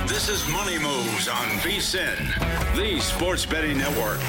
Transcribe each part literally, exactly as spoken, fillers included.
This is Money Moves on VSiN, the sports betting network.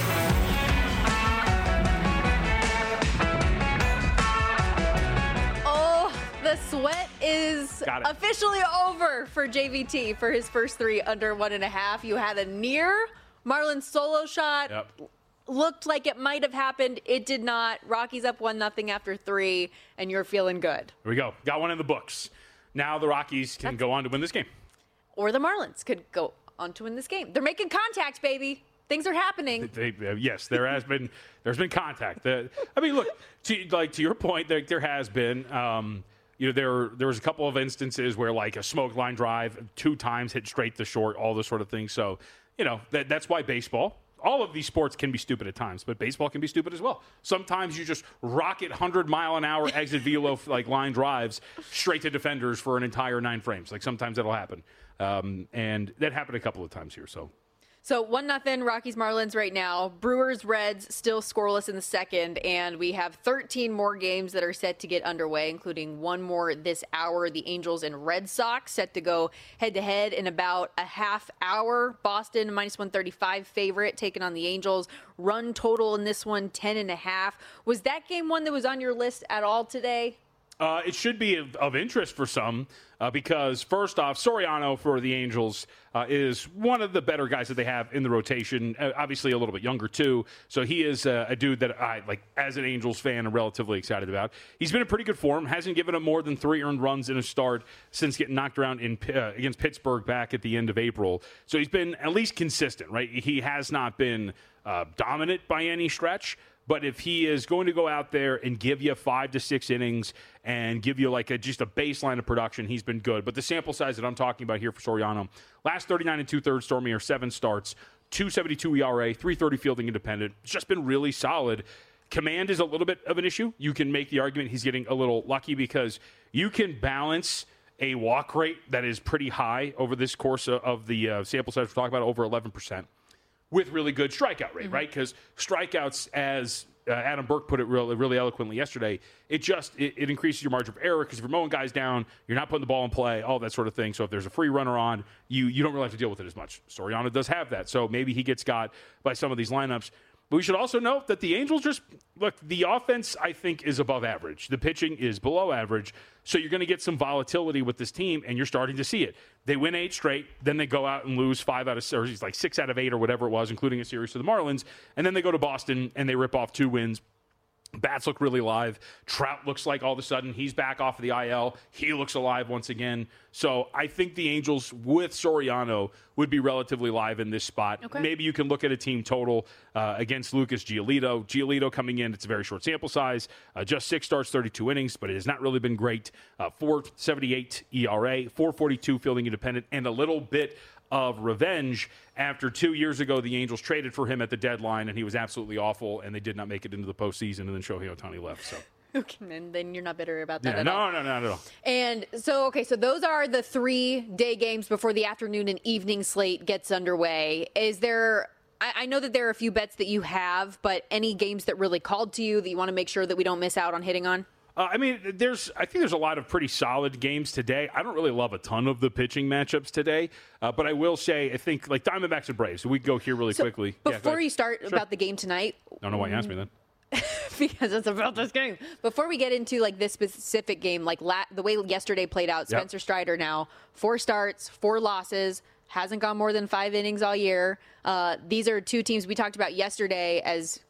Oh, the sweat is officially over for J V T for his first three under one and a half. You had a near Marlins solo shot. Yep. Looked like it might have happened. It did not. Rockies up one nothing after three, and you're feeling good. Here we go. Got one in the books. Now the Rockies can That's, go on to win this game. Or the Marlins could go on to win this game. They're making contact, baby. Things are happening. They, they, uh, yes, there has been there's been contact. The, I mean, look, to, like to your point, there, there has been. Um, you know, there there was a couple of instances where like a smoke line drive two times hit straight to short, all this sort of thing. So, you know, that, that's why baseball. All of these sports can be stupid at times, but baseball can be stupid as well. Sometimes you just rocket one hundred mile an hour exit velo like line drives straight to defenders for an entire nine frames. Like sometimes that'll happen, um, and that happened a couple of times here. So. So one nothing Rockies Marlins right now. Brewers Reds still scoreless in the second, and we have thirteen more games that are set to get underway, including one more this hour. The Angels and Red Sox set to go head to head in about a half hour. Boston minus one thirty-five favorite taking on the Angels. Run total in this one ten and a half. Was that game one that was on your list at all today? Uh, it should be of, of interest for some uh, because, first off, Soriano for the Angels uh, is one of the better guys that they have in the rotation. Uh, obviously, a little bit younger, too. So he is uh, a dude that I, like, as an Angels fan, am relatively excited about. He's been in pretty good form. Hasn't given up more than three earned runs in a start since getting knocked around in uh, against Pittsburgh back at the end of April. So he's been at least consistent, right? He has not been uh, dominant by any stretch. But if he is going to go out there and give you five to six innings and give you like a, just a baseline of production, he's been good. But the sample size that I'm talking about here for Soriano, last thirty-nine and two-thirds Stormy seven starts, two seventy-two E R A, three thirty fielding independent. It's just been really solid. Command is a little bit of an issue. You can make the argument he's getting a little lucky because you can balance a walk rate that is pretty high over this course of the uh, sample size we're talking about, over eleven percent. With really good strikeout rate, mm-hmm. right? Because strikeouts, as uh, Adam Burke put it really, really eloquently yesterday, it just it, it increases your margin of error because if you're mowing guys down, you're not putting the ball in play, all that sort of thing. So if there's a free runner on, you you don't really have to deal with it as much. Soriano does have that, so maybe he gets got by some of these lineups. But we should also note that the Angels just, look, the offense, I think, is above average. The pitching is below average. So you're going to get some volatility with this team, and you're starting to see it. They win eight straight, then they go out and lose five out of, or like six out of eight or whatever it was, including a series to the Marlins. And then they go to Boston, and they rip off two wins. Bats look really live. Trout looks like all of a sudden he's back off of the I L. He looks alive once again. So I think the Angels with Soriano would be relatively live in this spot. Okay. Maybe you can look at a team total uh, against Lucas Giolito. Giolito coming in, it's a very short sample size. Uh, just six starts, thirty-two innings, but it has not really been great. Uh, four seventy-eight E R A, four forty-two fielding independent, and a little bit of revenge after two years ago the Angels traded for him at the deadline, and he was absolutely awful, and they did not make it into the postseason, and then Shohei Ohtani left. So, okay, and then you're not bitter about that yeah, at no, all. No, no, not at all. And so, okay, so those are the three day games before the afternoon and evening slate gets underway. Is there... I, I know that there are a few bets that you have, but any games that really called to you that you want to make sure that we don't miss out on hitting on? Uh, I mean, there's. I think there's a lot of pretty solid games today. I don't really love a ton of the pitching matchups today, uh, but I will say I think like Diamondbacks and Braves. So we can go here really so quickly. Before yeah, you start sure. about the game tonight, I don't know why you asked me then. Because it's about this game. Before we get into like this specific game, like la- the way yesterday played out, Spencer yep. Strider now four starts, four losses. Hasn't gone more than five innings all year. Uh, these are two teams we talked about yesterday as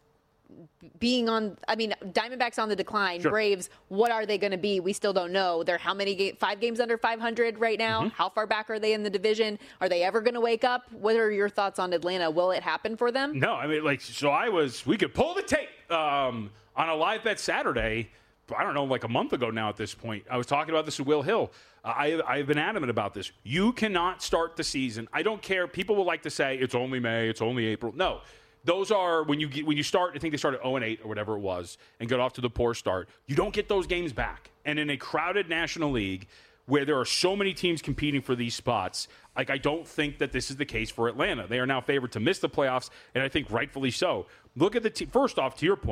being on, I mean, Diamondbacks on the decline. Sure. Braves, what are they going to be? We still don't know. They're how many ga- five games under five hundred right now? Mm-hmm. How far back are they in the division? Are they ever going to wake up? What are your thoughts on Atlanta? Will it happen for them? No, I mean, like, so I was, we could pull the tape um, on a live bet Saturday. I don't know, like a month ago now at this point. I was talking about this with Will Hill. Uh, I, I've been adamant about this. You cannot start the season. I don't care. People will like to say it's only May, it's only April. No. Those are when you get, when you start. I think they started oh and eight or whatever it was, and got off to the poor start. You don't get those games back. And in a crowded National League where there are so many teams competing for these spots, like I don't think that this is the case for Atlanta. They are now favored to miss the playoffs, and I think rightfully so. Look at the team. First off, to your point,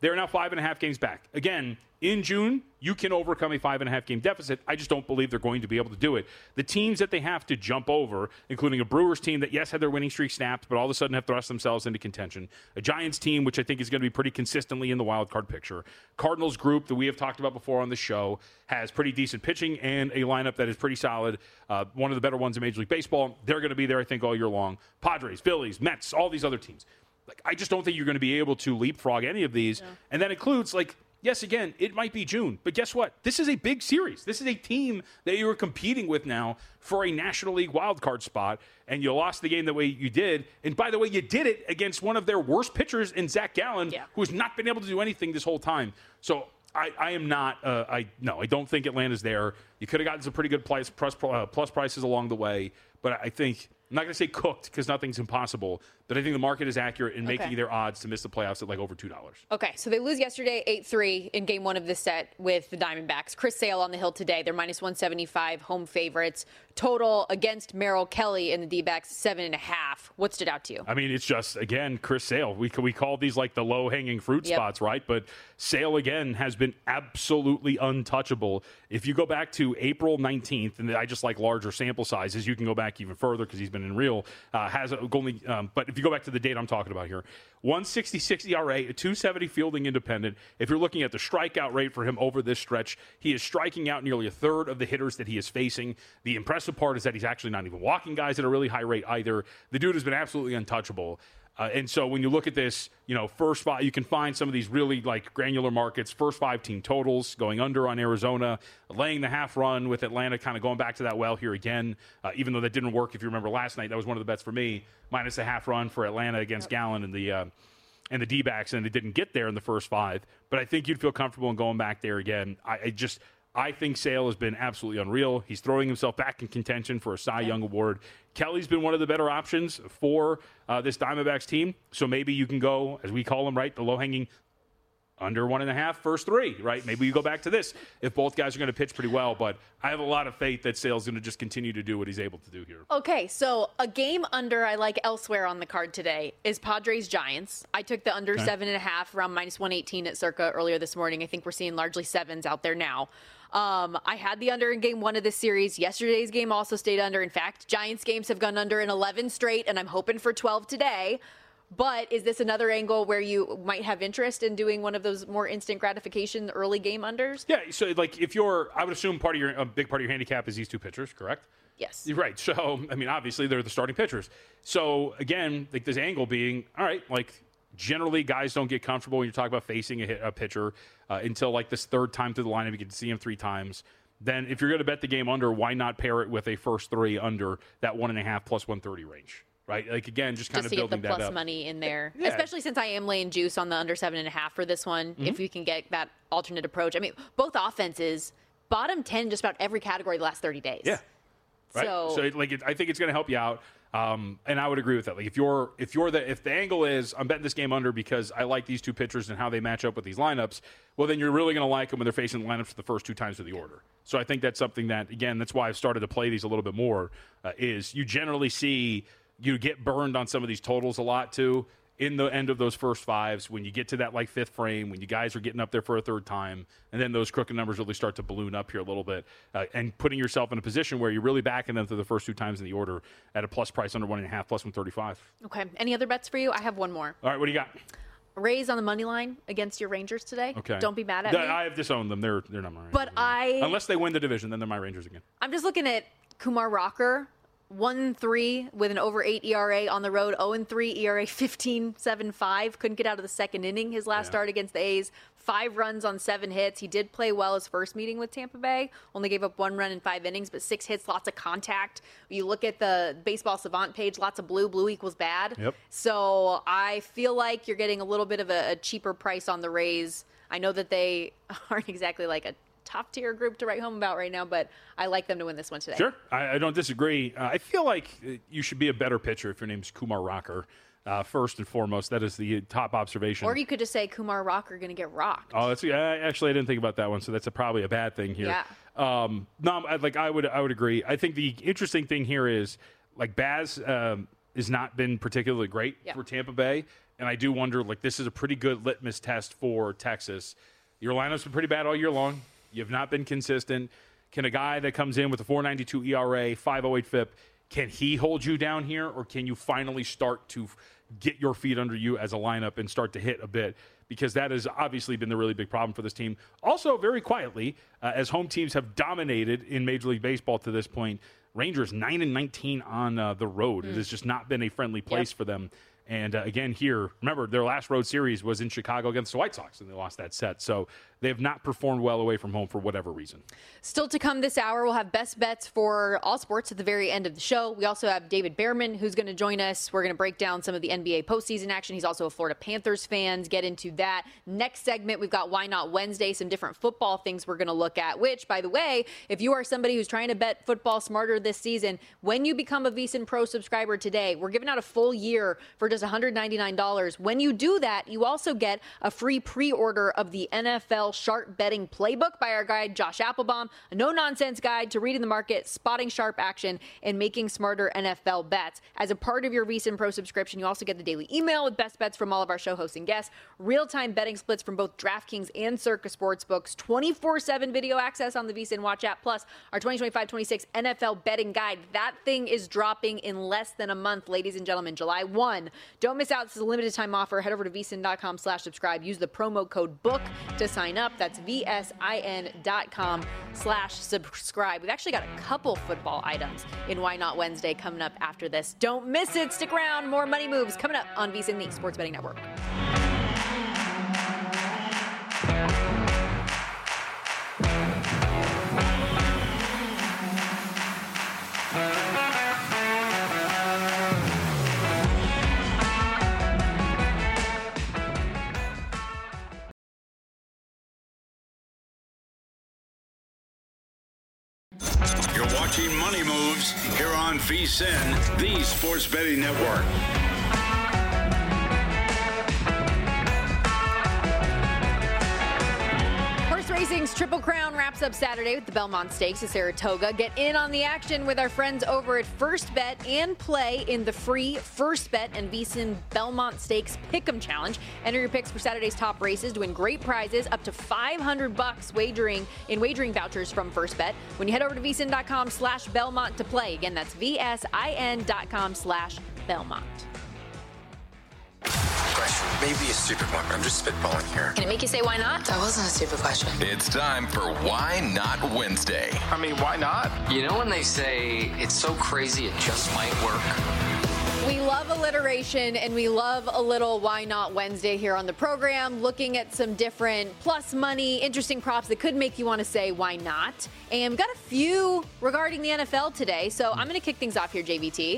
They're now five and a half games back. Again, in June, you can overcome a five and a half game deficit. I just don't believe they're going to be able to do it. The teams that they have to jump over, including a Brewers team that, yes, had their winning streak snapped, but all of a sudden have thrust themselves into contention. A Giants team, which I think is going to be pretty consistently in the wild card picture. Cardinals group that we have talked about before on the show has pretty decent pitching and a lineup that is pretty solid. Uh, one of the better ones in Major League Baseball. They're going to be there, I think, all year long. Padres, Phillies, Mets, all these other teams. Like, I just don't think you're going to be able to leapfrog any of these. Yeah. And that includes, like, yes, again, it might be June, but guess what? This is a big series. This is a team that you are competing with now for a National League wildcard spot, and you lost the game the way you did. And by the way, you did it against one of their worst pitchers in Zach Gallen, yeah. who has not been able to do anything this whole time. So I, I am not, uh, I no, I don't think Atlanta's there. You could have gotten some pretty good price, plus, uh, plus prices along the way, but I think – I'm not going to say cooked because nothing's impossible, but I think the market is accurate in making okay. their odds to miss the playoffs at like over two dollars. Okay, so they lose yesterday eight three in game one of this set with the Diamondbacks. Chris Sale on the hill today. They're minus one seventy-five, home favorites. Total against Merrill Kelly in the D-backs, seven and a half. What stood out to you? I mean, it's just, again, Chris Sale. We, we call these like the low-hanging fruit yep. spots, right? But Sale, again, has been absolutely untouchable. If you go back to April nineteenth, and I just like larger sample sizes, you can go back even further because he's been in real, uh, has only, um, but if you go back to the date I'm talking about here, one sixty-six E R A, a two seventy fielding independent. If you're looking at the strikeout rate for him over this stretch, he is striking out nearly a third of the hitters that he is facing. The impressive part is that he's actually not even walking guys at a really high rate either. The dude has been absolutely untouchable. Uh, and so when you look at this, you know, first five, you can find some of these really like granular markets, first five team totals going under on Arizona, laying the half run with Atlanta, kind of going back to that well here again, uh, even though that didn't work. If you remember last night, that was one of the bets for me, minus a half run for Atlanta against yep. Gallen and the, uh, and the D-backs, and it didn't get there in the first five. But I think you'd feel comfortable in going back there again. I, I just, I think Sale has been absolutely unreal. He's throwing himself back in contention for a Cy Young Award. Kelly's been one of the better options for uh, this Diamondbacks team. So maybe you can go, as we call them, right, the low-hanging under one and a half, first three, right? Maybe you go back to this if both guys are going to pitch pretty well. But I have a lot of faith that Sale's going to just continue to do what he's able to do here. Okay, so a game under I like elsewhere on the card today is Padres-Giants. I took the under okay. seven and a half, around minus one eighteen at Circa earlier this morning. I think we're seeing largely sevens out there now. Um, I had the under in game one of this series. Yesterday's game also stayed under. In fact, Giants games have gone under in eleven straight, and I'm hoping for twelve today. But is this another angle where you might have interest in doing one of those more instant gratification early game unders? Yeah, so like if you're, I would assume part of your, a big part of your handicap is these two pitchers, correct? Yes. You're right. So, I mean, obviously they're the starting pitchers. So again, like this angle being, all right, like generally guys don't get comfortable when you talk about facing a, hit, a pitcher uh, until like this third time through the lineup. You get to see him three times. Then if you're going to bet the game under, why not pair it with a first three under that one and a half plus one thirty range? Right, like again, just kind just of to building get the that plus up. money in there, yeah. especially since I am laying juice on the under seven and a half for this one. Mm-hmm. If you can get that alternate approach, I mean, both offenses bottom ten just about every category the last thirty days. Yeah, right. So, so it, like, it, I think it's going to help you out, um, and I would agree with that. Like, if you're if you're the if the angle is I'm betting this game under because I like these two pitchers and how they match up with these lineups, well, then you're really going to like them when they're facing the lineups for the first two times of the order. So I think that's something that again, that's why I've started to play these a little bit more. Uh, is you generally see. You get burned on some of these totals a lot, too, in the end of those first fives when you get to that, like, fifth frame, when you guys are getting up there for a third time, and then those crooked numbers really start to balloon up here a little bit, uh, and putting yourself in a position where you're really backing them through the first two times in the order at a plus price under one and a half, plus one thirty-five. Okay. Any other bets for you? I have one more. All right, what do you got? Rays on the money line against your Rangers today. Okay. Don't be mad at the, me. I have disowned them. They're, they're not my Rangers. But I... Unless they win the division, then they're my Rangers again. I'm just looking at Kumar Rocker. one three with an over eight E R A on the road. oh and three E R A, fifteen seven five. Couldn't get out of the second inning his last yeah. start against the A's. Five runs on seven hits. He did play well his first meeting with Tampa Bay. Only gave up one run in five innings, but six hits, lots of contact. You look at the Baseball Savant page, lots of blue. Blue equals bad. Yep. So I feel like you're getting a little bit of a, a cheaper price on the Rays. I know that they aren't exactly like a top-tier group to write home about right now, but I like them to win this one today. Sure. I, I don't disagree. Uh, I feel like you should be a better pitcher if your name's Kumar Rocker. Uh, first and foremost, that is the top observation. Or you could just say Kumar Rocker going to get rocked. Oh, that's, uh, actually, I didn't think about that one, so that's a, probably a bad thing here. Yeah. Um, no, I, like I would, I would agree. I think the interesting thing here is, like Baz um, has not been particularly great yeah. for Tampa Bay, and I do wonder, like, this is a pretty good litmus test for Texas. Your lineup's been pretty bad all year long. You've not been consistent. Can a guy that comes in with a four ninety-two E R A, five oh eight F I P, can he hold you down here, or can you finally start to get your feet under you as a lineup and start to hit a bit? Because that has obviously been the really big problem for this team. Also, very quietly, uh, as home teams have dominated in Major League Baseball to this point, Rangers nine and nineteen on uh, the road. Mm. It has just not been a friendly place yep. for them. And uh, again, here, remember, their last road series was in Chicago against the White Sox, and they lost that set. So they have not performed well away from home for whatever reason. Still to come this hour, we'll have best bets for all sports at the very end of the show. We also have David Behrman, who's going to join us. We're going to break down some of the N B A postseason action. He's also a Florida Panthers fan. Get into that. Next segment, we've got Why Not Wednesday, some different football things we're going to look at, which, by the way, if you are somebody who's trying to bet football smarter this season, when you become a VSiN Pro subscriber today, we're giving out a full year for just one hundred ninety-nine dollars. When you do that, you also get a free pre-order of the N F L Sharp Betting Playbook by our guide, Josh Applebaum, a no-nonsense guide to reading the market, spotting sharp action, and making smarter N F L bets. As a part of your VSiN Pro subscription, you also get the daily email with best bets from all of our show hosts and guests, real-time betting splits from both DraftKings and Circa Sportsbooks, twenty-four seven video access on the VSiN Watch app, plus our twenty twenty-five twenty-six N F L betting guide. That thing is dropping in less than a month, ladies and gentlemen, July first. Don't miss out. This is a limited time offer. Head over to vsin.com slash subscribe. Use the promo code BOOK to sign up. That's vsin.com slash subscribe. We've actually got a couple football items in Why Not Wednesday coming up after this. Don't miss it. Stick around. More money moves coming up on VSiN, the Sports Betting Network. You're watching Money Moves here on VSiN, the Sports Betting Network. Horse racing's Triple Crown wraps up Saturday with the Belmont Stakes at Saratoga. Get in on the action with our friends over at First Bet and play in the free First Bet and VSiN Belmont Stakes Pick'em Challenge. Enter your picks for Saturday's top races to win great prizes, up to five hundred bucks wagering in wagering vouchers from First Bet when you head over to vsin.com slash Belmont to play. Again, that's vsin.com slash Belmont. Question, maybe a stupid one, but I'm just spitballing here. Can it make you say why not? That wasn't a stupid question. It's time for Why Not Wednesday. I mean, why not? You know when they say it's so crazy it just might work? We love alliteration, and we love a little Why Not Wednesday here on the program, looking at some different plus money, interesting props that could make you want to say why not. And we've got a few regarding the N F L today, so I'm going to kick things off here, J V T.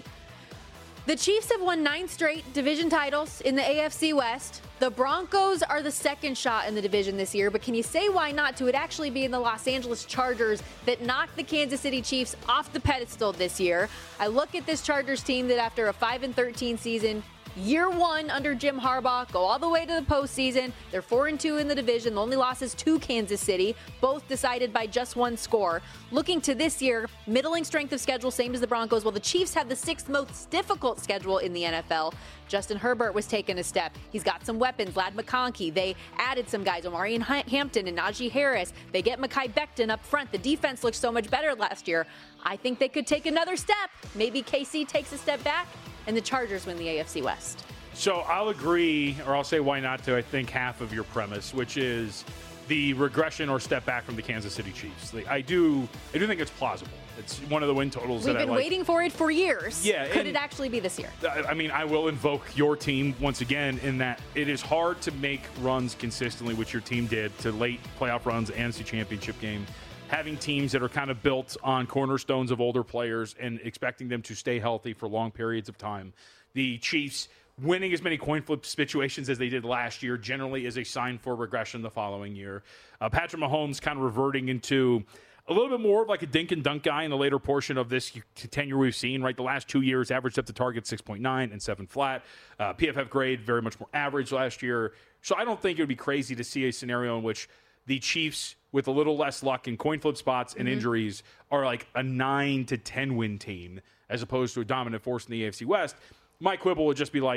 The Chiefs have won nine straight division titles in the A F C West. The Broncos are the second shot in the division this year, but can you say why not to it actually being the Los Angeles Chargers that knocked the Kansas City Chiefs off the pedestal this year? I look at this Chargers team that after a five and thirteen season, year one under Jim Harbaugh, go all the way to the postseason. They're four and two in the division. The only losses to Kansas City, both decided by just one score. Looking to this year, middling strength of schedule, same as the Broncos, while the Chiefs have the sixth most difficult schedule in the N F L. Justin Herbert was taking a step. He's got some weapons. Lad McConkey. They added some guys, Omarion Hampton and Najee Harris. They get Mekhi Becton up front. The defense looked so much better last year. I think they could take another step. Maybe K C takes a step back, and the Chargers win the A F C West. So I'll agree, or I'll say why not to, I think, half of your premise, which is the regression or step back from the Kansas City Chiefs. Like, I do I do think it's plausible. It's one of the win totals We've that I like. We've been waiting for it for years. Yeah, Could it actually be this year? I mean, I will invoke your team once again in that it is hard to make runs consistently, which your team did, to late playoff runs, N F C Championship game. Having teams that are kind of built on cornerstones of older players and expecting them to stay healthy for long periods of time. The Chiefs winning as many coin flip situations as they did last year generally is a sign for regression the following year. Uh, Patrick Mahomes kind of reverting into a little bit more of like a dink and dunk guy in the later portion of this tenure we've seen, right? The last two years averaged up to target six point nine and seven flat. Uh, P F F grade, very much more average last year. So I don't think it would be crazy to see a scenario in which the Chiefs, with a little less luck in coin flip spots and mm-hmm. injuries, are like a nine to ten win team as opposed to a dominant force in the A F C West. My quibble would just be like,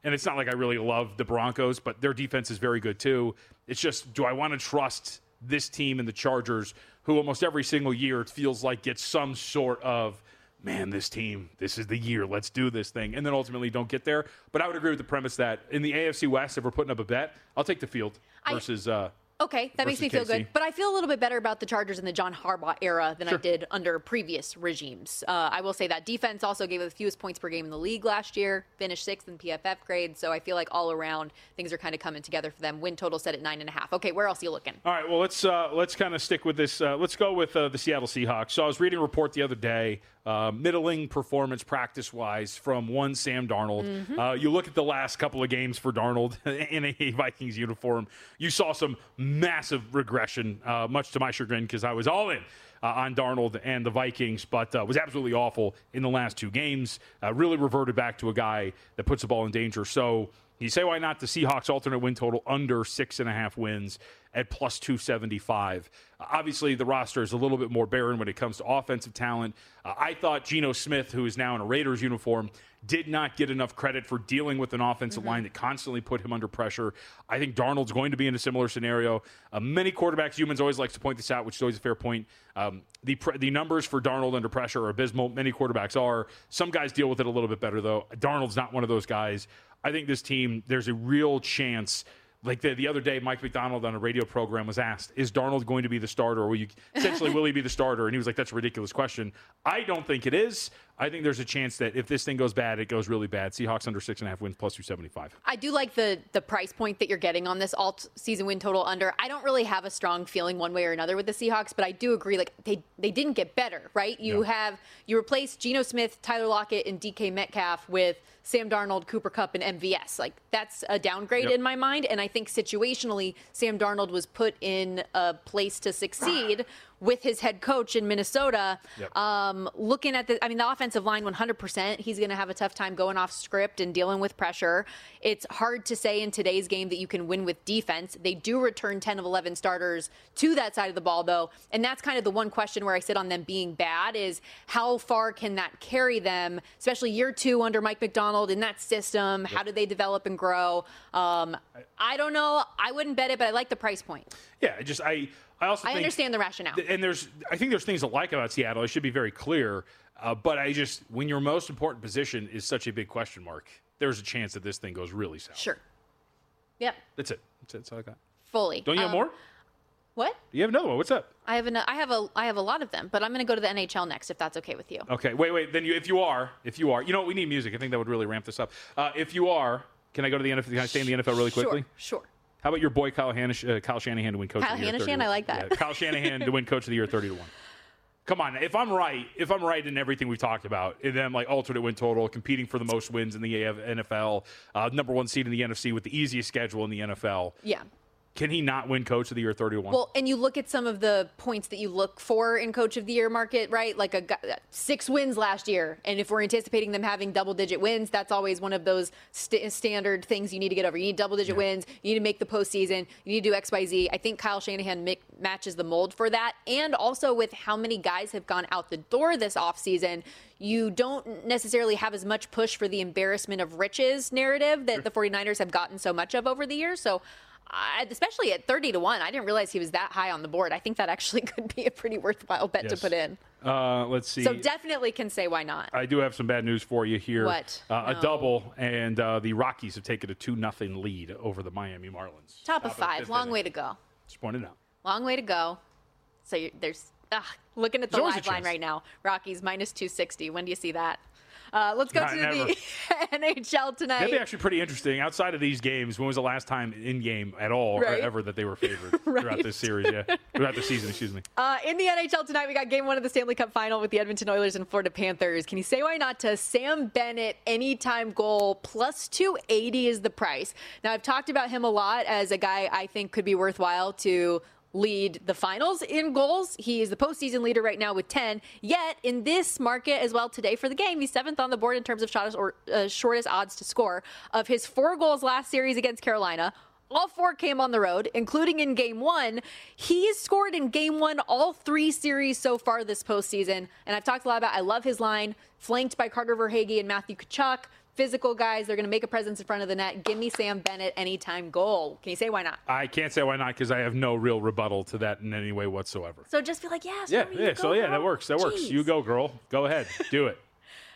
and it's not like I really love the Broncos, but their defense is very good too. It's just, do I want to trust this team and the Chargers, who almost every single year it feels like gets some sort of, man, this team, this is the year, let's do this thing, and then ultimately don't get there. But I would agree with the premise that in the A F C West, if we're putting up a bet, I'll take the field versus uh, Okay, that makes me feel K C. good. But I feel a little bit better about the Chargers in the John Harbaugh era than Sure. I did under previous regimes. Uh, I will say that defense also gave it the fewest points per game in the league last year, finished sixth in P F F grade. So I feel like all around things are kind of coming together for them. Win total set at nine and a half. Okay, where else are you looking? All right, well, let's uh, let's kind of stick with this. Uh, let's go with uh, the Seattle Seahawks. So I was reading a report the other day, uh, middling performance practice-wise from one Sam Darnold. Mm-hmm. Uh, you look at the last couple of games for Darnold in a Vikings uniform, you saw some massive regression, uh, much to my chagrin because I was all in uh, on Darnold and the Vikings, but uh, was absolutely awful in the last two games. Uh, really reverted back to a guy that puts the ball in danger. So you say why not the Seahawks alternate win total under six and a half wins at plus two seventy-five. Uh, obviously, the roster is a little bit more barren when it comes to offensive talent. Uh, I thought Geno Smith, who is now in a Raiders uniform, did not get enough credit for dealing with an offensive mm-hmm. line that constantly put him under pressure. I think Darnold's going to be in a similar scenario. Uh, many quarterbacks, humans always like to point this out, which is always a fair point. Um, the pre- the numbers for Darnold under pressure are abysmal. Many quarterbacks are. Some guys deal with it a little bit better, though. Darnold's not one of those guys. I think this team, there's a real chance. Like the, the other day, Mike McDonald on a radio program was asked, is Darnold going to be the starter? Or will you, essentially, will he be the starter? And he was like, that's a ridiculous question. I don't think it is. I think there's a chance that if this thing goes bad, it goes really bad. Seahawks under six and a half wins, plus two seventy-five. I do like the the price point that you're getting on this alt season win total under. I don't really have a strong feeling one way or another with the Seahawks, but I do agree. Like they they didn't get better, right? You yeah. have you replace Geno Smith, Tyler Lockett, and D K Metcalf with Sam Darnold, Cooper Kupp, and M V S. Like that's a downgrade yep. in my mind. And I think situationally, Sam Darnold was put in a place to succeed with his head coach in Minnesota. Yep. Um, looking at the, I mean, the offensive line, one hundred percent, he's going to have a tough time going off script and dealing with pressure. It's hard to say in today's game that you can win with defense. They do return ten of eleven starters to that side of the ball, though. And that's kind of the one question where I sit on them being bad is how far can that carry them, especially year two under Mike McDonald in that system? Yep. How do they develop and grow? Um, I don't know. I wouldn't bet it, but I like the price point. Yeah, I just, I, I also I think, understand the rationale. And there's, I think there's things I like about Seattle. I should be very clear. Uh, but I just, when your most important position is such a big question mark, there's a chance that this thing goes really south. Sure. Yep. That's it. That's it. That's all I got. Fully. Don't you have um, more? What? You have another one. What's up? I have an, I have a I have a lot of them, but I'm going to go to the N H L next if that's okay with you. Okay. Wait, wait. Then you, if you are, if you are, you know what? We need music. I think that would really ramp this up. Uh, if you are, can I go to the N F L? Can I stay in the N F L really quickly? Sure. Sure. How about your boy Kyle, Hanish, uh, Kyle Shanahan to win Coach Kyle of the Year? Shanahan, I like that. Yeah, Kyle Shanahan to win Coach of the Year, thirty to one. Come on, if I'm right, if I'm right in everything we've talked about, and then like alternate win total, competing for the most wins in the N F L, uh, number one seed in the N F C with the easiest schedule in the N F L. Yeah. Can he not win Coach of the Year thirty to one? Well, and you look at some of the points that you look for in Coach of the Year market, right? Like a six wins last year. And if we're anticipating them having double-digit wins, that's always one of those st- standard things you need to get over. You need double-digit yeah. wins. You need to make the postseason. You need to do X, Y, Z. I think Kyle Shanahan mi- matches the mold for that. And also with how many guys have gone out the door this offseason, you don't necessarily have as much push for the embarrassment of riches narrative that the 49ers have gotten so much of over the years. So Uh, especially at thirty to one, I didn't realize he was that high on the board. I think that actually could be a pretty worthwhile bet yes. to put in. Uh, let's see. So definitely can say why not. I do have some bad news for you here. What? Uh, no. A double, and uh, the Rockies have taken a two nothing lead over the Miami Marlins. Top, Top of five. Long way to go. Just pointed out. Long way to go. So you're, there's ugh, looking at the live line right now. Rockies minus two sixty. When do you see that? Uh, let's go Not to never. the N H L tonight. That'd be actually pretty interesting. Outside of these games, when was the last time in game at all right. or ever that they were favored right. throughout this series? Yeah, throughout the season. Excuse me. Uh, in the N H L tonight, we got Game One of the Stanley Cup Final with the Edmonton Oilers and Florida Panthers. Can you say why not to Sam Bennett anytime goal plus two eighty is the price? Now I've talked about him a lot as a guy I think could be worthwhile to lead the finals in goals. He is the postseason leader right now with ten. Yet in this market as well today for the game, he's seventh on the board in terms of shortest, or, uh, shortest odds to score. Of his four goals last series against Carolina, all four came on the road, including in game one. He's scored in game one all three series so far this postseason. And I've talked a lot about, I love his line, flanked by Carter Verhaeghe and Matthew Tkachuk. physical guys. They're going to make a presence in front of the net. Give me Sam Bennett anytime goal. Can you say why not? I can't say why not because I have no real rebuttal to that in any way whatsoever. So just be like, yeah, yeah, sorry, yeah. go, So yeah, girl. that works. That works. Jeez. You go, girl. Go ahead. Do it.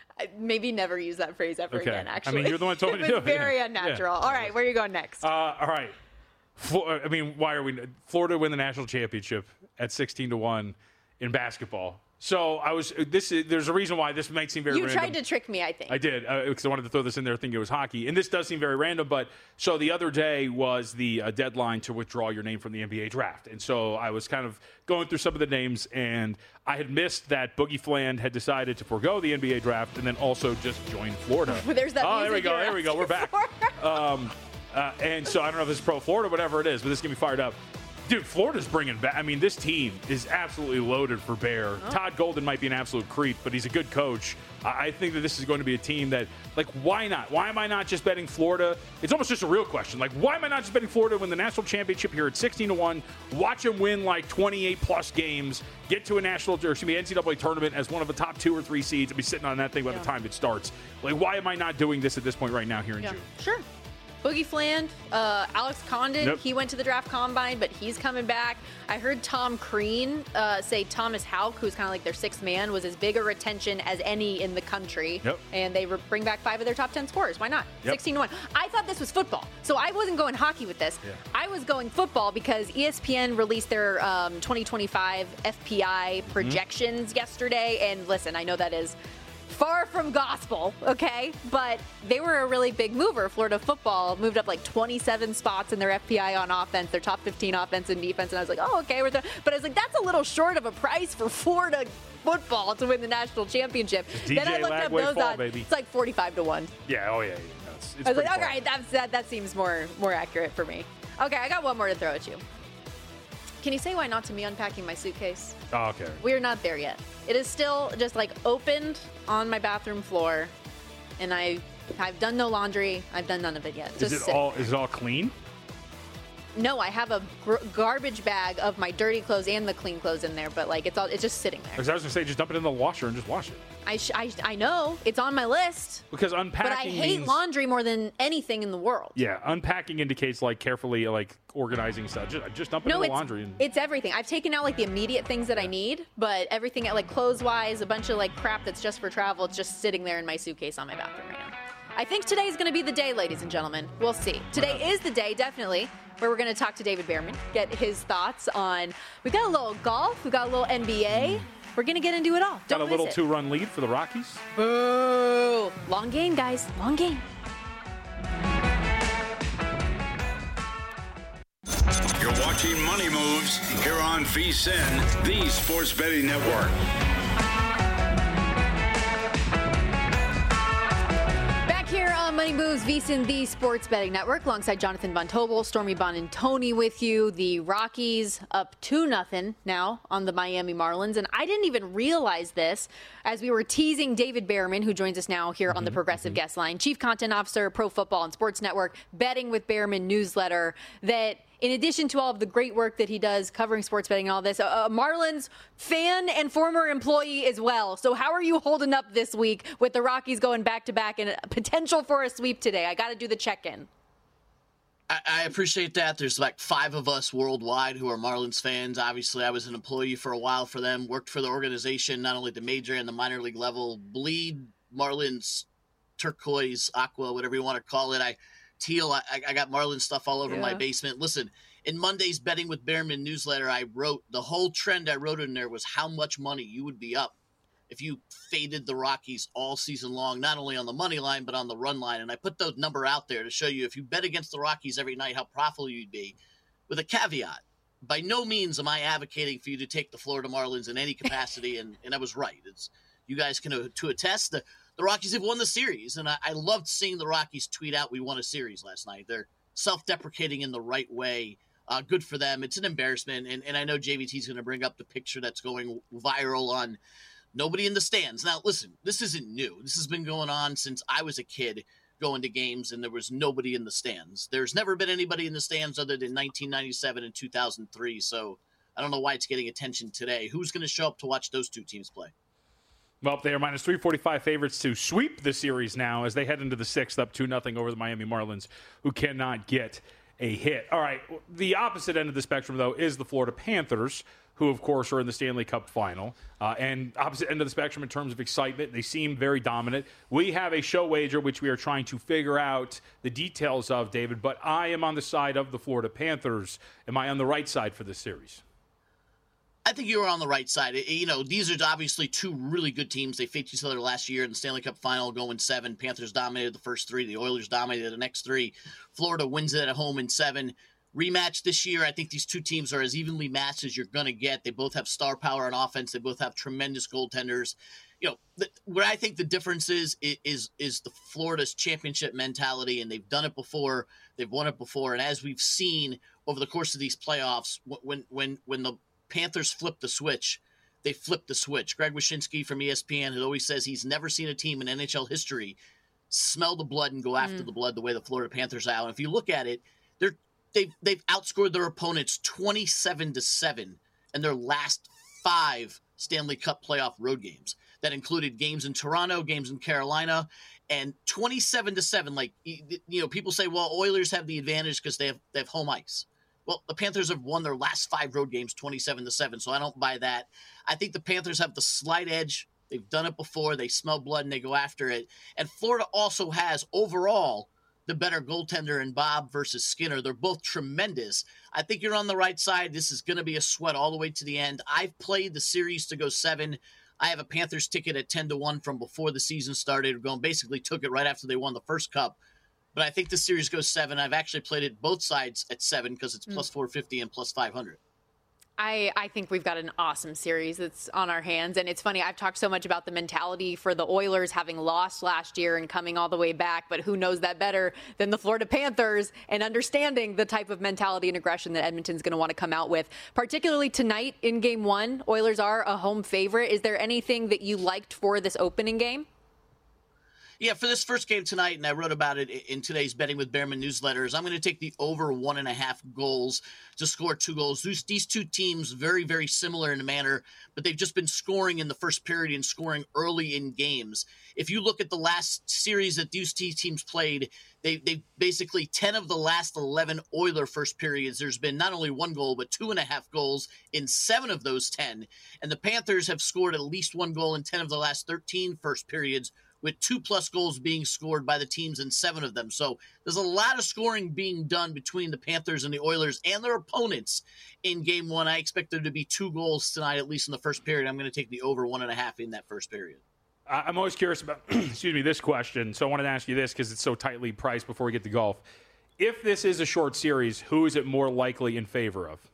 Maybe never use that phrase ever Okay. again, I actually. mean, you're the one who told me to do It it. was very Yeah. unnatural. Yeah. All right, where are you going next? Uh, all right. Flo- I mean, why are we? Florida win the national championship at sixteen to one in basketball. So I was. This is. There's a reason why this might seem very. you random. tried to trick me, I think. I did because uh, I wanted to throw this in there, thinking it was hockey, and this does seem very random. But so the other day was the uh, deadline to withdraw your name from the N B A draft, and so I was kind of going through some of the names, and I had missed that Boogie Fland had decided to forego the N B A draft and then also just join Florida. There's that Oh, there we music go. you're There we go. We're back. Um, uh, and so I don't know if this is pro Florida, whatever it is, but this is gonna be fired up. Dude, Florida's bringing back. I mean, this team is absolutely loaded for bear. Oh. Todd Golden might be an absolute creep, but he's a good coach. I I think that this is going to be a team that, like, why not? Why am I not just betting Florida? It's almost just a real question. Like, why am I not just betting Florida to win the national championship here at sixteen to one? Watch them win like twenty-eight plus games, get to a national, or excuse me, N C double A tournament as one of the top two or three seeds, and be sitting on that thing by Yeah. the time it starts. Like, why am I not doing this at this point right now here in Yeah, June? sure. Boogie Fland, uh, Alex Condon, Yep. he went to the draft combine, but he's coming back. I heard Tom Crean uh, say Thomas Houck, who's kind of like their sixth man, was as big a retention as any in the country. Yep. And they re- bring back five of their top ten scorers. Why not? Yep. sixteen to one. I thought this was football. So I wasn't going hockey with this. Yeah. I was going football because E S P N released their um, twenty twenty-five F P I Mm-hmm. projections yesterday. And listen, I know that is far from gospel, okay? But they were a really big mover. Florida football moved up like twenty-seven spots in their F P I on offense, their top fifteen offense and defense. And I was like, oh, okay. We're th-. But I was like, that's a little short of a price for Florida football to win the national championship. D J Then I looked up Lagway those fall, odds. baby. It's like forty-five to one. Yeah, oh, yeah. yeah. No, it's, it's I was like, pretty all far. right, that's, that, that seems more, more accurate for me. Okay, I got one more to throw at you. Can you say why not to me unpacking my suitcase? Oh, okay. We're not there yet. It is still just like opened on my bathroom floor, and I, I've done no laundry. I've done none of it yet. Is Just it sitting all? there. Is it all clean? No, I have a gr- garbage bag of my dirty clothes and the clean clothes in there, but like it's all it's just sitting there. Because I was gonna say, just dump it in the washer and just wash it. I, sh- I I know it's on my list, Because but I unpacking hate means, laundry more than anything in the world. Yeah, unpacking indicates like carefully like organizing stuff. Just, just dump it No, in the it's, laundry. And, it's everything. I've taken out like the immediate things that I need, but everything like clothes wise, a bunch of like crap that's just for travel, it's just sitting there in my suitcase on my bathroom right now. I think today is going to be the day, ladies and gentlemen. We'll see. Today is the day, definitely, where we're going to talk to David Behrman, get his thoughts on. We got a little golf, we got a little N B A. We're going to get into it all. got Don't a little miss it. two-run lead for the Rockies. Boo! Long game, guys. Long game. You're watching Money Moves here on VSiN, the Sports Betting Network. Back here on Money Moves, VSiN, the Sports Betting Network, alongside Jonathan Von Tobel, Stormy Bonantoni with you. The Rockies up two nothing now on the Miami Marlins. And I didn't even realize this as we were teasing David Behrman, who joins us now here on the Progressive Guest Line, Chief Content Officer, Pro Football and Sports Network, Betting with Behrman newsletter, that in addition to all of the great work that he does covering sports betting and all this, a, a Marlins fan and former employee as well. So how are you holding up this week with the Rockies going back-to-back and a potential for a sweep today? I got to do the check-in. I, I appreciate that. There's like five of us worldwide who are Marlins fans. Obviously, I was an employee for a while for them, worked for the organization, not only at the major and the minor league level, bleed Marlins, turquoise, aqua, whatever you want to call it. I Teal, I, I got Marlins stuff all over Yeah. my basement. Listen, in Monday's Betting with Behrman newsletter, I wrote, the whole trend I wrote in there was how much money you would be up if you faded the Rockies all season long, not only on the money line, but on the run line. And I put the number out there to show you if you bet against the Rockies every night, how profitable you'd be, with a caveat. By no means am I advocating for you to take the Florida Marlins in any capacity, and, and I was right. It's you guys can uh, to attest the the Rockies have won the series, and I, I loved seeing the Rockies tweet out we won a series last night. They're self-deprecating in the right way. Uh, good for them. It's an embarrassment, and, and I know J V T's going to bring up the picture that's going viral on nobody in the stands. Now, listen, this isn't new. This has been going on since I was a kid going to games, and there was nobody in the stands. There's never been anybody in the stands other than nineteen ninety-seven and two thousand three, so I don't know why it's getting attention today. Who's going to show up to watch those two teams play? Well, they are minus three forty-five favorites to sweep the series now as they head into the sixth, up two nothing over the Miami Marlins, who cannot get a hit. All right, the opposite end of the spectrum, though, is the Florida Panthers, who, of course, are in the Stanley Cup final. Uh, and opposite end of the spectrum in terms of excitement, they seem very dominant. We have a show wager, which we are trying to figure out the details of, David, but I am on the side of the Florida Panthers. Am I on the right side for this series? I think you were on the right side. You know, these are obviously two really good teams. They faced each other last year in the Stanley Cup final, going seven. Panthers dominated the first three. The Oilers dominated the next three. Florida wins it at home in seven. Rematch this year, I think these two teams are as evenly matched as you're going to get. They both have star power on offense. They both have tremendous goaltenders. You know, the, what I think the difference is, is, is the Florida's championship mentality, and they've done it before. They've won it before. And as we've seen over the course of these playoffs, when, when, when the Panthers flip the switch, they flip the switch. Greg Wyshynski from E S P N always says he's never seen a team in N H L history smell the blood and go after mm. the blood the way the Florida Panthers are. And if you look at it, they're they've they've outscored their opponents twenty-seven to seven in their last five Stanley Cup playoff road games. That included games in Toronto, games in Carolina, and twenty-seven to seven. Like, you know, people say, well, Oilers have the advantage because they have they have home ice. Well, the Panthers have won their last five road games twenty-seven to seven, so I don't buy that. I think the Panthers have the slight edge. They've done it before. They smell blood and they go after it. And Florida also has, overall, the better goaltender in Bob versus Skinner. They're both tremendous. I think you're on the right side. This is going to be a sweat all the way to the end. I've played the series to go seven. I have a Panthers ticket at ten to one from before the season started. Going basically took it right after they won the first cup. But I think the series goes seven. I've actually played it both sides at seven because it's plus four fifty and plus five hundred. I, I think we've got an awesome series that's on our hands. And it's funny, I've talked so much about the mentality for the Oilers having lost last year and coming all the way back, but who knows that better than the Florida Panthers and understanding the type of mentality and aggression that Edmonton's going to want to come out with. Particularly tonight in game one, Oilers are a home favorite. Is there anything that you liked for this opening game? Yeah, for this first game tonight, and I wrote about it in today's Betting with Behrman newsletters, I'm going to take the over one and a half goals to score two goals. These, these two teams, very, very similar in a manner, but they've just been scoring in the first period and scoring early in games. If you look at the last series that these two teams played, they they basically ten of the last eleven Oiler first periods, there's been not only one goal, but two and a half goals in seven of those ten. And the Panthers have scored at least one goal in ten of the last thirteen first periods, with two-plus goals being scored by the teams in seven of them. So there's a lot of scoring being done between the Panthers and the Oilers and their opponents in Game one. I expect there to be two goals tonight, at least in the first period. I'm going to take the over one and a half in that first period. I'm always curious about, excuse me, this question. So I wanted to ask you this because it's so tightly priced before we get to golf. If this is a short series, who is it more likely in favor of?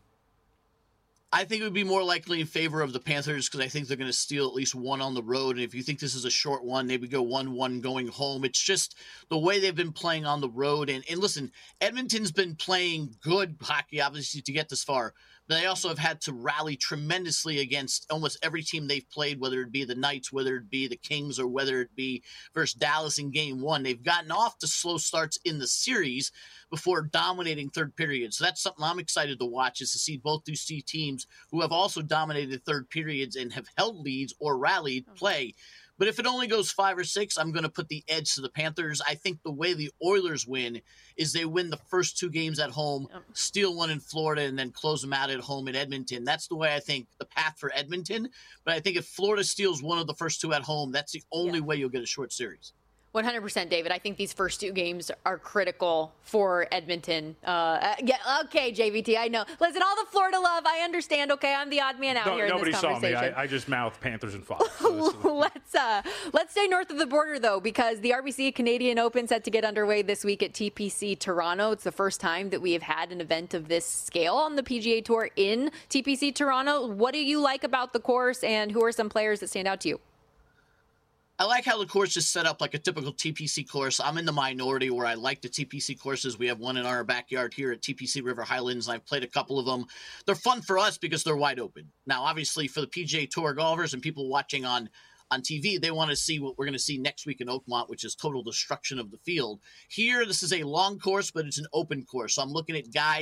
I think it would be more likely in favor of the Panthers because I think they're going to steal at least one on the road. And if you think this is a short one, maybe go one one going home. It's just the way they've been playing on the road. And, and listen, Edmonton's been playing good hockey, obviously, to get this far. But they also have had to rally tremendously against almost every team they've played, whether it be the Knights, whether it be the Kings, or whether it be versus Dallas in game one. They've gotten off to slow starts in the series before dominating third period. So that's something I'm excited to watch, is to see both these two teams who have also dominated third periods and have held leads or rallied play. But if it only goes five or six, I'm going to put the edge to the Panthers. I think the way the Oilers win is they win the first two games at home, steal one in Florida, and then close them out at home in Edmonton. That's the way I think the path for Edmonton. But I think if Florida steals one of the first two at home, that's the only yeah. way you'll get a short series. one hundred percent, David. I think these first two games are critical for Edmonton. Uh, yeah, okay, J V T, I know. Listen, all the Florida love, I understand. Okay, I'm the odd man out no, here in this conversation. Nobody saw me. I, I just mouthed Panthers and Fox. So let's uh, let's stay north of the border, though, because the R B C Canadian Open set to get underway this week at T P C Toronto. It's the first time that we have had an event of this scale on the P G A Tour in T P C Toronto. What do you like about the course, and who are some players that stand out to you? I like how the course is set up like a typical T P C course. I'm in the minority where I like the T P C courses. We have one in our backyard here at T P C River Highlands, and I've played a couple of them. They're fun for us because they're wide open. Now, obviously, for the P G A Tour golfers and people watching on, on T V, they want to see what we're going to see next week in Oakmont, which is total destruction of the field. Here, this is a long course, but it's an open course. So I'm looking at guys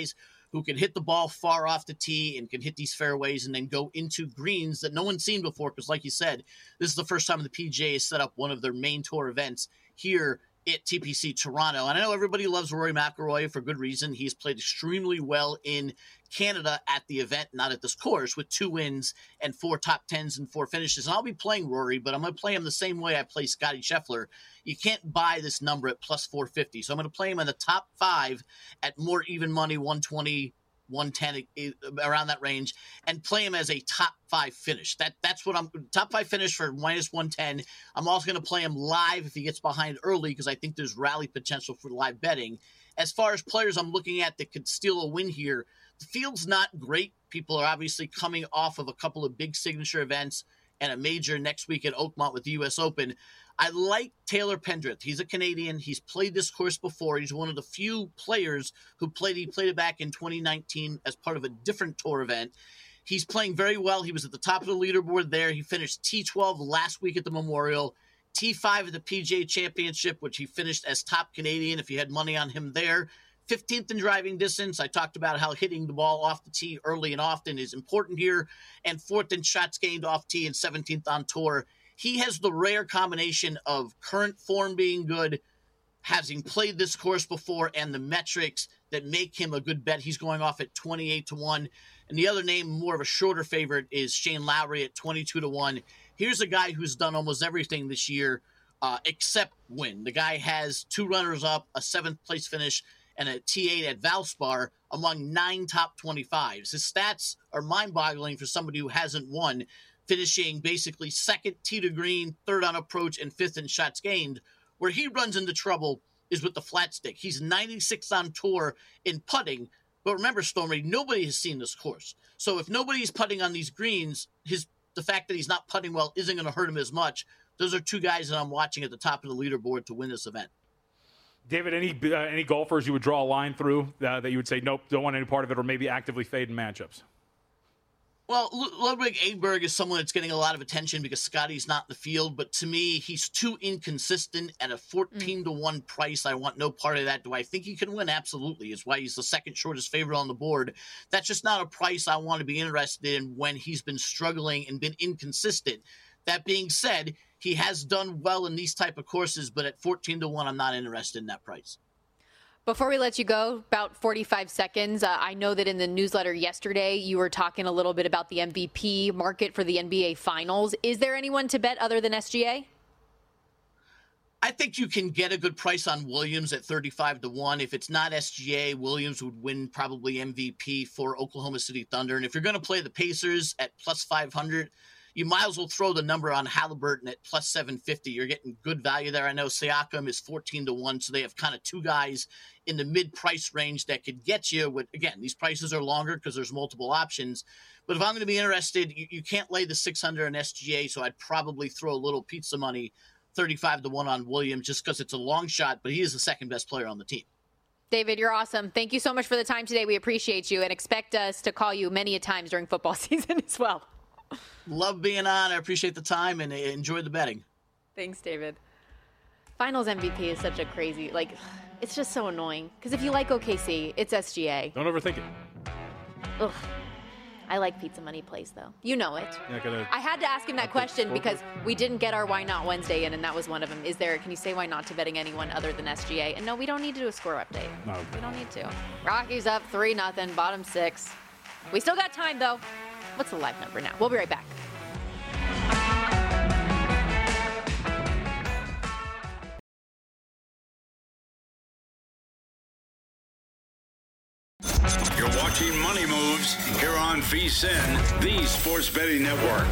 who can hit the ball far off the tee and can hit these fairways and then go into greens that no one's seen before. Because like you said, this is the first time the P G A has set up one of their main tour events here at T P C Toronto. And I know everybody loves Rory McIlroy for good reason. He's played extremely well in Canada at the event, not at this course, with two wins and four top tens and four finishes. And I'll be playing Rory, but I'm going to play him the same way I play Scotty Scheffler. You can't buy this number at plus four fifty. So I'm going to play him in the top five at more even money, one twenty, one ten, around that range, and play him as a top five finish. That That's what I'm top five finish for minus one ten. I'm also going to play him live if he gets behind early because I think there's rally potential for live betting. As far as players I'm looking at that could steal a win here, the field's not great. People are obviously coming off of a couple of big signature events and a major next week at Oakmont with the U S Open. I like Taylor Pendrith. He's a Canadian. He's played this course before. He's one of the few players who played. He played it back in twenty nineteen as part of a different tour event. He's playing very well. He was at the top of the leaderboard there. He finished T twelve last week at the Memorial, T five at the P G A Championship, which he finished as top Canadian if you had money on him there. fifteenth in driving distance. I talked about how hitting the ball off the tee early and often is important here. And fourth in shots gained off tee and seventeenth on tour. He has the rare combination of current form being good, having played this course before, and the metrics that make him a good bet. He's going off at twenty-eight to one. And the other name, more of a shorter favorite, is Shane Lowry at twenty-two to one. Here's a guy who's done almost everything this year uh, except win. The guy has two runners-up, a seventh place finish, and a T eight at Valspar among nine top twenty-fives. His stats are mind-boggling for somebody who hasn't won, finishing basically second tee to green, third on approach, and fifth in shots gained. Where he runs into trouble is with the flat stick. He's ninety-sixth on tour in putting, but remember, Stormy, nobody has seen this course. So if nobody's putting on these greens, his the fact that he's not putting well isn't going to hurt him as much. Those are two guys that I'm watching at the top of the leaderboard to win this event. David, any uh, any golfers you would draw a line through uh, that you would say, nope, don't want any part of it, or maybe actively fade in matchups? Well, Ludwig Aberg is someone that's getting a lot of attention because Scotty's not in the field, but to me, he's too inconsistent at a fourteen to one price. I want no part of that. Do I think he can win? Absolutely. It's why he's the second shortest favorite on the board. That's just not a price I want to be interested in when he's been struggling and been inconsistent. That being said, he has done well in these type of courses, but at fourteen to one, I'm not interested in that price. Before we let you go, about forty-five seconds, uh, I know that in the newsletter yesterday, you were talking a little bit about the M V P market for the N B A Finals. Is there anyone to bet other than S G A? I think you can get a good price on Williams at thirty-five to one. If it's not S G A, Williams would win probably M V P for Oklahoma City Thunder. And if you're going to play the Pacers at plus five hundred, you might as well throw the number on Halliburton at plus seven fifty. You're getting good value there. I know Siakam is fourteen to one, so they have kind of two guys in the mid-price range that could get you. With, again, these prices are longer because there's multiple options. But if I'm going to be interested, you, you can't lay the six hundred on S G A, so I'd probably throw a little pizza money, thirty-five to one on Williams, just because it's a long shot, but he is the second best player on the team. David, you're awesome. Thank you so much for the time today. We appreciate you and expect us to call you many a times during football season as well. Love being on. I appreciate the time and enjoy the betting. Thanks, David. Finals M V P is such a crazy, like, it's just so annoying. Because if you like O K C, it's S G A. Don't overthink it. Ugh. I like Pizza Money Plays, though. You know it. Gonna, I had to ask him that question because we didn't get our Why Not Wednesday in, and that was one of them. Is there, can you say why not to betting anyone other than S G A? And no, we don't need to do a score update. No. We don't need to. Rockies up three nothing, bottom six. We still got time, though. What's the live number now? We'll be right back. You're watching Money Moves here on VSiN, the Sports Betting Network.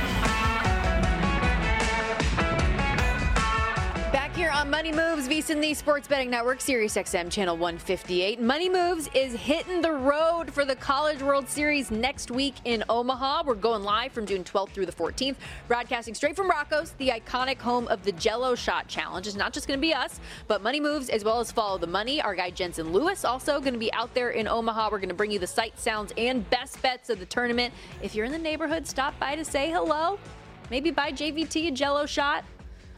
Back here on Money Moves, VSiN, the Sports Betting Network, Sirius X M channel one fifty-eight. Money Moves is hitting the road for the College World Series next week in Omaha. We're going live from June twelfth through the fourteenth, broadcasting straight from Rocco's, the iconic home of the Jell-O Shot Challenge. It's not just going to be us, but Money Moves as well as Follow the Money. Our guy Jensen Lewis also going to be out there in Omaha. We're going to bring you the sights, sounds, and best bets of the tournament. If you're in the neighborhood, stop by to say hello. Maybe buy J V T a Jell-O Shot.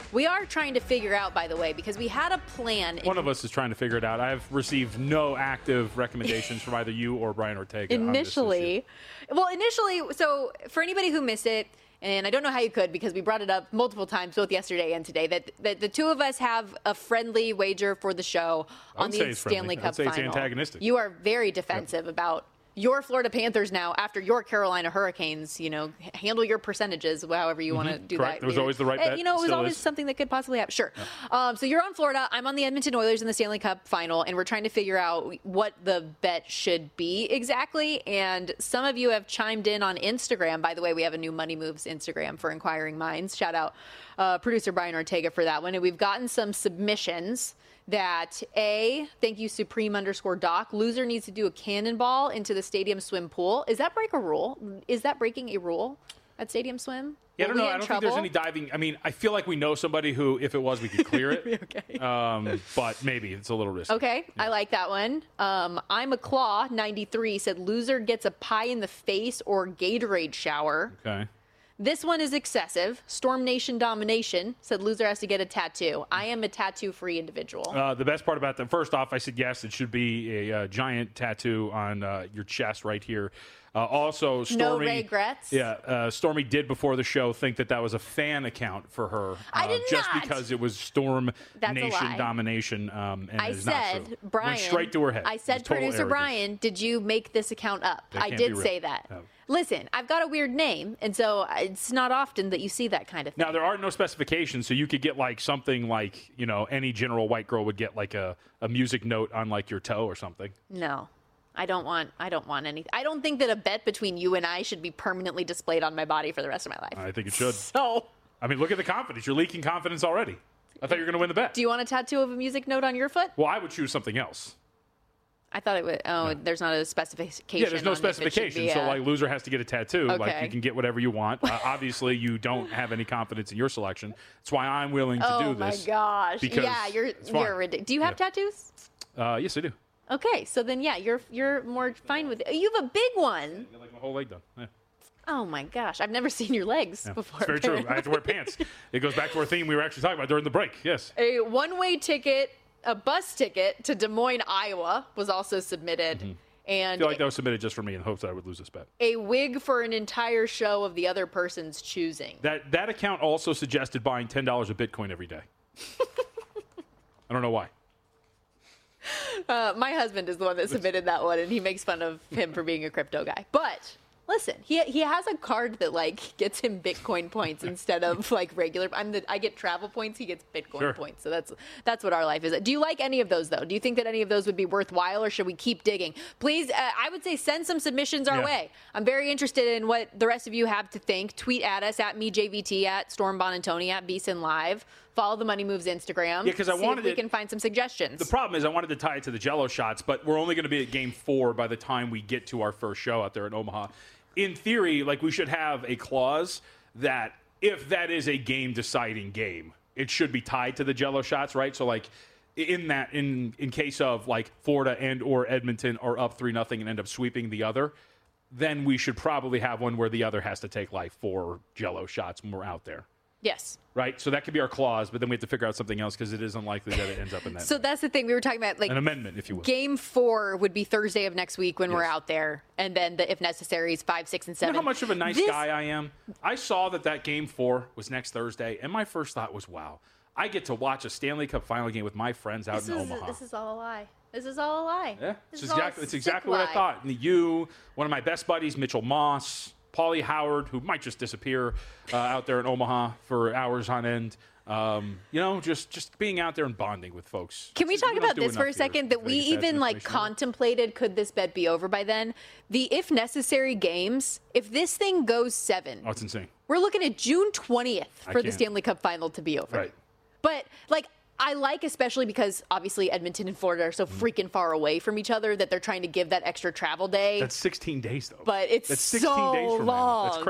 We are trying to figure out, by the way, because we had a plan. One of us is trying to figure it out. I've received no active recommendations from either you or Brian Ortega. Initially, well, initially, so for anybody who missed it, and I don't know how you could because we brought it up multiple times, both yesterday and today, that, that the two of us have a friendly wager for the show on the Stanley Cup final. I'd say final. it's antagonistic. You are very defensive yep. about your Florida Panthers now after your Carolina Hurricanes. You know, handle your percentages however you mm-hmm. want to do Correct. that. There was always the right bet. You know, it was Still always is. something that could possibly happen. Sure. Yeah. Um, so you're on Florida. I'm on the Edmonton Oilers in the Stanley Cup final, and we're trying to figure out what the bet should be exactly. And some of you have chimed in on Instagram. By the way, we have a new Money Moves Instagram for inquiring minds. Shout out uh, producer Brian Ortega for that one. And we've gotten some submissions that A, thank you, Supreme underscore Doc, loser needs to do a cannonball into the stadium swim pool. Is that break a rule? Is that breaking a rule at Stadium Swim? Yeah, I don't Will know. we I don't trouble? think there's any diving. I mean, I feel like we know somebody who, if it was, we could clear it. Okay. Um, but maybe it's a little risky. Okay, yeah. I like that one. Um, I'm a Claw ninety-three said loser gets a pie in the face or Gatorade shower. Okay. This one is excessive. Storm Nation Domination said loser has to get a tattoo. I am a tattoo-free individual. Uh, the best part about that, first off, I said yes, it should be a uh, giant tattoo on uh, your chest right here. Uh, also, Stormy. No regrets. Yeah, uh, Stormy did before the show think that that was a fan account for her. Uh, I did just not. because it was Storm That's Nation Domination. Um, and I it is said, not so. Brian. Went straight to her head. I said, producer Brian, did you make this account up? That I can't did be real. say that. No. Listen, I've got a weird name, and so it's not often that you see that kind of thing. Now, there are no specifications, so you could get like something like, you know, any general white girl would get like a, a music note on like your toe or something. No. I don't want I don't want anything. I don't think that a bet between you and I should be permanently displayed on my body for the rest of my life. I think it should. So, I mean, look at the confidence. You're leaking confidence already. I thought you were going to win the bet. do you want a tattoo of a music note on your foot? Well, I would choose something else. I thought it would. Oh, yeah. There's not a specification. Yeah, there's no on if it should specification. be, So, uh, like, loser has to get a tattoo. Okay. Like, you can get whatever you want. Uh, obviously, you don't have any confidence in your selection. That's why I'm willing to oh do this. my gosh! Because yeah, you're it's fun. you're ridiculous. Do you have Yeah. tattoos? Uh, yes, I do. Okay, so then yeah, you're you're more fine with it. You have a big one. I got, like my whole leg done. Yeah. Oh my gosh, I've never seen your legs Yeah. before. It's very true. I have to wear pants. It goes back to our theme we were actually talking about during the break. Yes. A one-way ticket, a bus ticket to Des Moines, Iowa, was also submitted, Mm-hmm. I and feel like that was submitted just for me in hopes that I would lose this bet. a wig for an entire show of the other person's choosing. That that account also suggested buying ten dollars of Bitcoin every day. I don't know why. Uh, my husband is the one that submitted that one, and he makes fun of him for being a crypto guy. But listen, he he has a card that like gets him Bitcoin points instead of like regular. I'm the I get travel points. He gets Bitcoin Sure. points. So that's that's what our life is. Do you like any of those though? Do you think that any of those would be worthwhile, or should we keep digging? Please, uh, I would say send some submissions our Yeah. way. I'm very interested in what the rest of you have to think. Tweet at us at me J V T at Storm Bonantoni at Beeson Live. Follow the Money Moves Instagram. Yeah, 'cause I See wanted if we it- can find some suggestions. The problem is I wanted to tie it to the Jello shots, but we're only going to be at game four by the time we get to our first show out there in Omaha. In theory, like we should have a clause that if that is a game-deciding game, it should be tied to the Jello shots, right? So like in that, in in case of like Florida and or Edmonton are up three nothing and end up sweeping the other, then we should probably have one where the other has to take like four Jello shots when we're out there. Yes. Right, so that could be our clause, but then we have to figure out something else because it is unlikely that it ends up in that. So that's the thing we were talking about. Like an amendment, if you will. Game four would be Thursday of next week when we're Yes. out there, and then the, if necessary is five, six, and You seven. know how much of a nice This- guy I am? I saw that that game four was next Thursday, and my first thought was, wow, I get to watch a Stanley Cup final game with my friends out This in is, Omaha. this is all a lie. This is all a lie. yeah, This it's is all a exactly, it's sick exactly what I lie. thought. And you, one of my best buddies, Mitchell Moss, Paulie Howard, who might just disappear uh, out there in Omaha for hours on end. Um, you know, just just being out there and bonding with folks. Can we It's- talk don't about do this for a enough here. second? That we Vegas has even like information on it. contemplated, could this bet be over by then? The if necessary games, if this thing goes seven, Oh, it's insane. we're looking at June twentieth I for the can't. Stanley Cup final to be over. Right. But like, I like, especially because obviously Edmonton and Florida are so Mm-hmm. freaking far away from each other, that they're trying to give that extra travel day. That's sixteen days, though. But it's That's sixteen so days from now. That's long. crazy.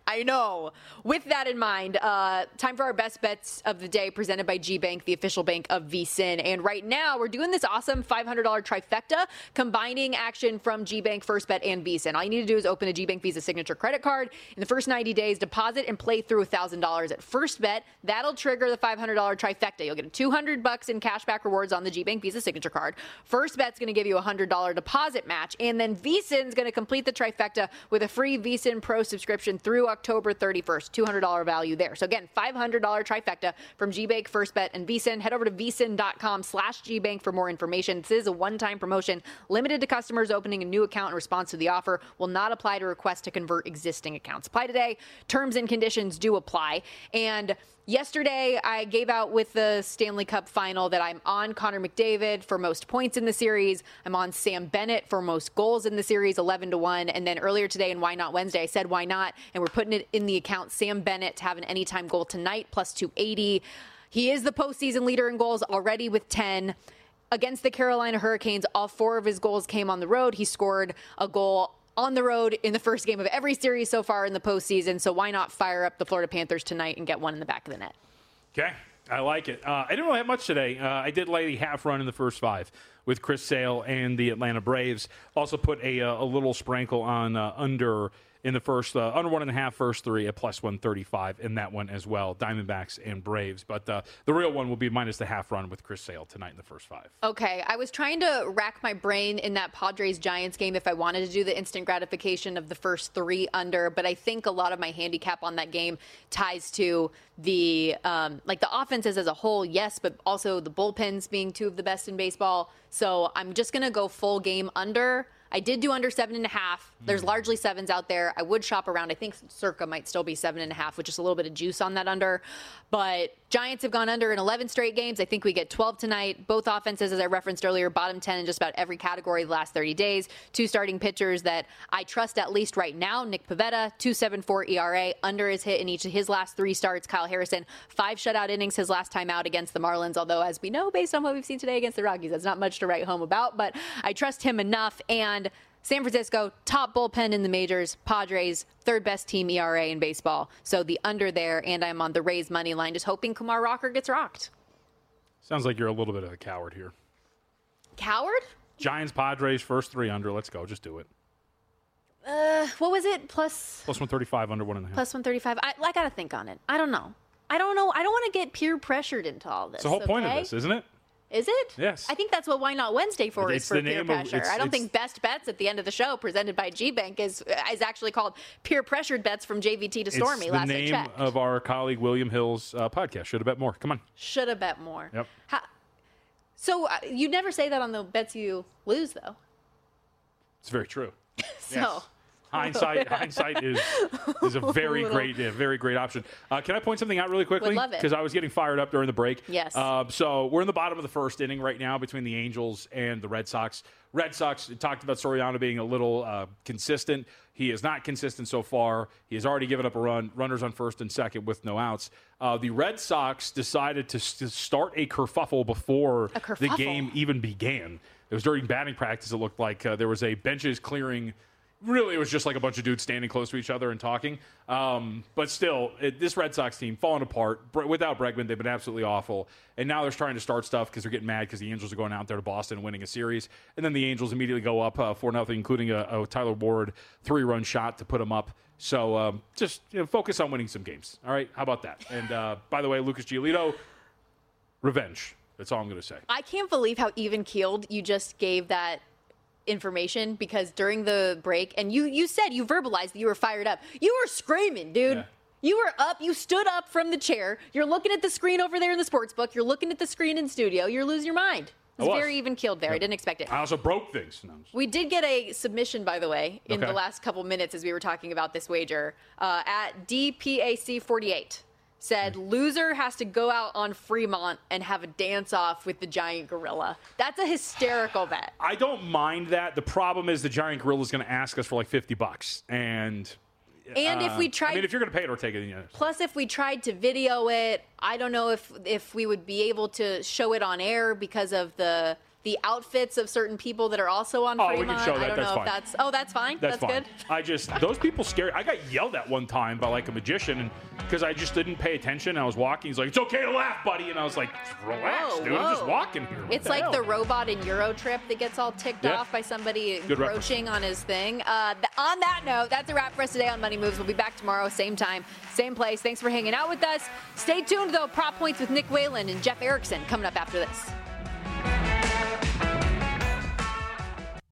I know. With that in mind, uh, time for our best bets of the day presented by G-Bank, the official bank of V S I N. And right now, we're doing this awesome five hundred dollars trifecta, combining action from G-Bank, First Bet, and V S I N. All you need to do is open a G-Bank Visa Signature credit card. In the first ninety days, deposit and play through one thousand dollars at First Bet. That'll trigger the five hundred dollars trifecta. You'll get two hundred bucks in cashback rewards on the G-Bank Visa Signature card. First Bet's going to give you a one hundred dollars deposit match. And then V S I N's going to complete the trifecta with a free V S I N Pro subscription through October thirty-first. two hundred dollars value there. So again, five hundred dollars trifecta from G-Bank, First Bet, and V S I N. Head over to V S I N dot com slash G-Bank for more information. This is a one-time promotion limited to customers opening a new account in response to the offer. Will not apply to requests to convert existing accounts. Apply today. Terms and conditions do apply. And yesterday, I gave out with the Stanley Cup final that I'm on Connor McDavid for most points in the series. I'm on Sam Bennett for most goals in the series, eleven to one. And then earlier today in Why Not Wednesday, I said why not, and we're putting it in the account. Sam Bennett to have an anytime goal tonight, plus two eighty. He is the postseason leader in goals already with ten. Against the Carolina Hurricanes, all four of his goals came on the road. He scored a goal on the road in the first game of every series so far in the postseason. So why not fire up the Florida Panthers tonight and get one in the back of the net? Okay, I like it. Uh, I didn't really have much today. Uh, I did lay the half run in the first five with Chris Sale and the Atlanta Braves. Also put a, uh, a little sprinkle on uh, under in the first, uh, under one and a half, first three at plus one thirty-five in that one as well, Diamondbacks and Braves. But uh, the real one will be minus the half run with Chris Sale tonight in the first five. Okay, I was trying to rack my brain in that Padres-Giants game if I wanted to do the instant gratification of the first three under, but I think a lot of my handicap on that game ties to the, um, like the offenses as a whole, yes, but also the bullpens being two of the best in baseball. So I'm just going to go full game under. I did do under seven and a half. There's largely sevens out there. I would shop around. I think circa might still be seven and a half, which is a little bit of juice on that under. But Giants have gone under in eleven straight games. I think we get twelve tonight. Both offenses, as I referenced earlier, bottom ten in just about every category the last thirty days. Two starting pitchers that I trust at least right now. Nick Pivetta, two point seven four E R A. Under his hit in each of his last three starts. Kyle Harrison, five shutout innings his last time out against the Marlins. Although, as we know, based on what we've seen today against the Rockies, that's not much to write home about. But I trust him enough. And San Francisco, top bullpen in the majors. Padres, third best team E R A in baseball. So the under there, and I'm on the Rays money line, just hoping Kumar Rocker gets rocked. Sounds like you're a little bit of a coward here. Coward? Giants, Padres, first three under. Let's go. Just do it. Uh, what was it? Plus Plus one thirty-five, under one and a half. plus one thirty-five. I, I got to think on it. I don't know. I don't know. I don't want to get peer pressured into all this. It's the whole point of okay? this, isn't it? Is it? Yes. I think that's what Why Not Wednesday for It's is for the peer name of- pressure. it's- I don't it's- think Best Bets at the end of the show presented by G-Bank is is actually called Peer Pressured Bets from J V T to Stormy. It's the last I name checked. of our colleague William Hill's uh, podcast. Should have bet more. Come on. Should have bet more. Yep. How, so uh, you never say that on the bets you lose, though. It's very true. So. Yes. Hindsight, hindsight is is a very Little- great, yeah, very great option. Uh, can I point something out really quickly? Would love it. Because I was getting fired up during the break. Yes. Uh, so we're in the bottom of the first inning right now between the Angels and the Red Sox. Red Sox talked about Soriano being a little uh, consistent. He is not consistent so far. He has already given up a run. Runners on first and second with no outs. Uh, the Red Sox decided to, to start a kerfuffle before A kerfuffle? the game even began. It was during batting practice. It looked like uh, there was a benches clearing. Really, it was just like a bunch of dudes standing close to each other and talking. Um, but still, it, this Red Sox team falling apart. Bre- without Bregman, they've been absolutely awful. And now they're trying to start stuff because they're getting mad because the Angels are going out there to Boston and winning a series. And then the Angels immediately go up uh, four nothing, including a, a Tyler Ward three-run shot to put them up. So um, just you know, focus on winning some games. All right? How about that? And uh, by the way, Lucas Giolito, revenge. That's all I'm going to say. I can't believe how even-keeled you just gave that information, because during the break, and you you said, you verbalized that you were fired up. You were screaming, dude. Yeah. You were up. You stood up from the chair. You're looking at the screen over there in the sports book. You're looking at the screen in studio. You're losing your mind. It was, I was. very even-keeled there. I Yep. didn't expect it. I also broke things. No, I'm just- We did get a submission, by the way, in Okay. the last couple minutes as we were talking about this wager. Uh, at D P A C forty-eight said, loser has to go out on Fremont and have a dance-off with the giant gorilla. That's a hysterical bet. I don't mind that. The problem is the giant gorilla is going to ask us for like fifty bucks. And And if we uh, tried... I mean, if you're going to pay it or take it, then yeah. Plus, if we tried to video it, I don't know if if we would be able to show it on air because of the the outfits of certain people that are also on Oh, we Fremont. can show that. I don't That's know fine. if that's oh, that's fine. That's, That's, fine. good. I just those people scary. I got yelled at one time by like a magician, and because I just didn't pay attention. I was walking. He's like, "It's okay to laugh, buddy," and I was like, "Relax, Whoa, dude. I'm just whoa. walking here." What It's the like hell? the robot in Eurotrip that gets all ticked Yeah. off by somebody Good reference. encroaching on his thing. Uh, th- on that note, that's a wrap for us today on Money Moves. We'll be back tomorrow, same time, same place. Thanks for hanging out with us. Stay tuned, though. Prop Points with Nick Whalen and Jeff Erickson coming up after this.